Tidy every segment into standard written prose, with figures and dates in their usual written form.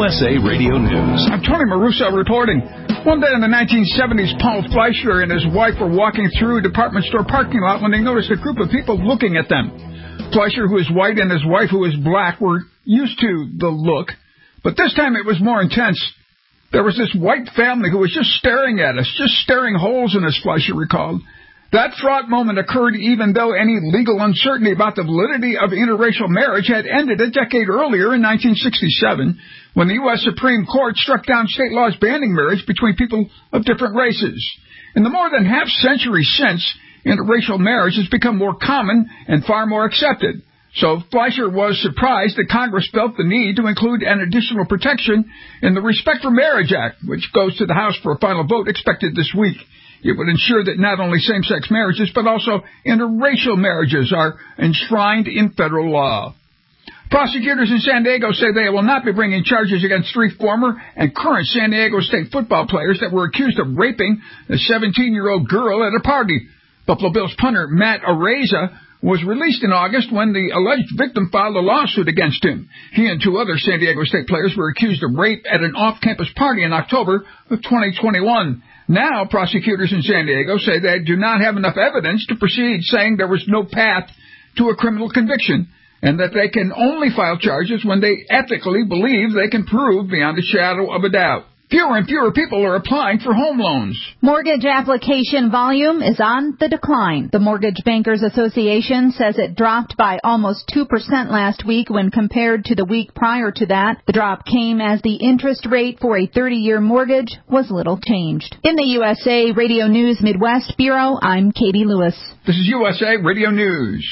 USA Radio News. I'm Tony Maruso reporting. One day in the 1970s, Paul Fleischer and his wife were walking through a department store parking lot when they noticed a group of people looking at them. Fleischer, who is white, and his wife, who is black, were used to the look, but this time it was more intense. There was this white family who was just staring at us, just staring holes in us, Fleischer recalled. That fraught moment occurred even though any legal uncertainty about the validity of interracial marriage had ended a decade earlier in 1967, when the U.S. Supreme Court struck down state laws banning marriage between people of different races. In the more than half-century since, interracial marriage has become more common and far more accepted. So Fleischer was surprised that Congress felt the need to include an additional protection in the Respect for Marriage Act, which goes to the House for a final vote expected this week. It would ensure that not only same-sex marriages, but also interracial marriages are enshrined in federal law. Prosecutors in San Diego say they will not be bringing charges against 3 former and current San Diego State football players that were accused of raping a 17-year-old girl at a party. Buffalo Bills punter Matt Araiza was released in August when the alleged victim filed a lawsuit against him. He and 2 other San Diego State players were accused of rape at an off-campus party in October of 2021. Now, prosecutors in San Diego say they do not have enough evidence to proceed, saying there was no path to a criminal conviction, and that they can only file charges when they ethically believe they can prove beyond a shadow of a doubt. Fewer and fewer people are applying for home loans. Mortgage application volume is on the decline. The Mortgage Bankers Association says it dropped by almost 2% last week when compared to the week prior to that. The drop came as the interest rate for a 30-year mortgage was little changed. In the USA Radio News Midwest Bureau, I'm Katie Lewis. This is USA Radio News.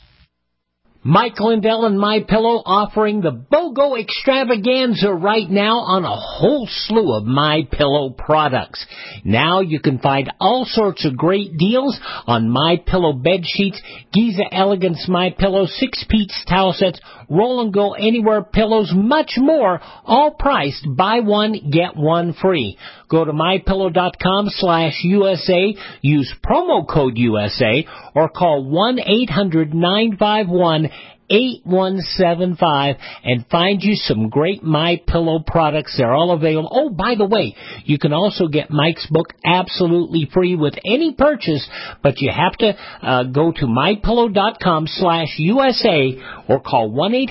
Mike Lindell and MyPillow offering the BOGO extravaganza right now on a whole slew of MyPillow products. Now you can find all sorts of great deals on MyPillow bed sheets, Giza Elegance MyPillow, 6-piece towel sets, Roll and Go Anywhere pillows, much more, all priced buy one, get one free. Go to mypillow.com/USA, use promo code USA, or call 1-800-951-8175 and find you some great MyPillow products. They're all available. Oh, by the way, you can also get Mike's book absolutely free with any purchase, but you have to go to mypillow.com/USA or call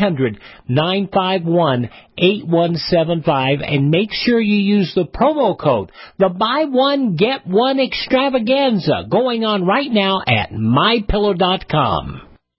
1-800-951-8175 and make sure you use the promo code, the buy one, get one extravaganza, going on right now at mypillow.com.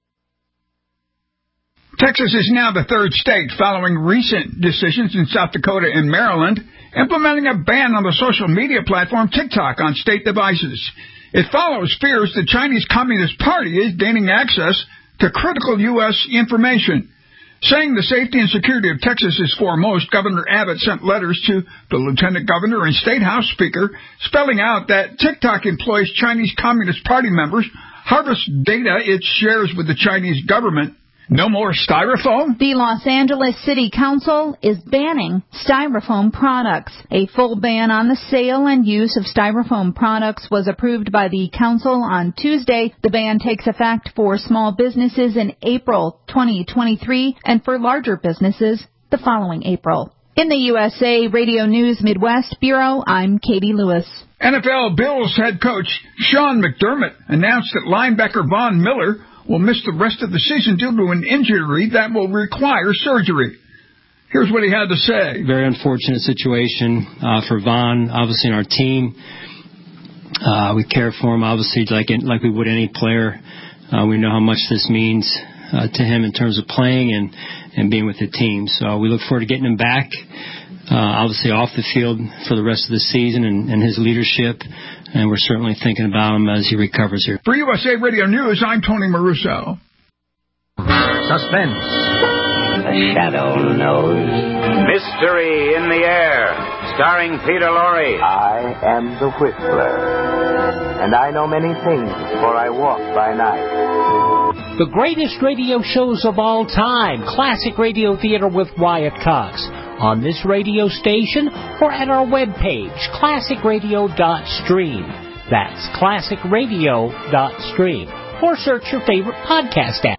Texas is now the 3rd state following recent decisions in South Dakota and Maryland implementing a ban on the social media platform TikTok on state devices. It follows fears the Chinese Communist Party is gaining access to critical U.S. information. Saying the safety and security of Texas is foremost, Governor Abbott sent letters to the Lieutenant Governor and State House Speaker spelling out that TikTok employs Chinese Communist Party members, harvests data it shares with the Chinese government. No more styrofoam? The Los Angeles City Council is banning styrofoam products. A full ban on the sale and use of styrofoam products was approved by the council on Tuesday. The ban takes effect for small businesses in April 2023 and for larger businesses the following April. In the USA Radio News Midwest Bureau, I'm Katie Lewis. NFL Bills head coach Sean McDermott announced that linebacker Von Miller will miss the rest of the season due to an injury that will require surgery. Here's what he had to say. Very unfortunate situation for Von, obviously, in our team. We care for him, obviously, like we would any player. We know how much this means to him in terms of playing and being with the team. So we look forward to getting him back, obviously off the field for the rest of the season and his leadership. And we're certainly thinking about him as he recovers here. For USA Radio News, I'm Tony Maruso. Suspense. The Shadow Knows. Mystery in the Air, starring Peter Lorre. I am the Whistler, and I know many things, for I walk by night. The greatest radio shows of all time, Classic Radio Theater with Wyatt Cox, on this radio station or at our webpage, classicradio.stream. That's classicradio.stream. Or search your favorite podcast app.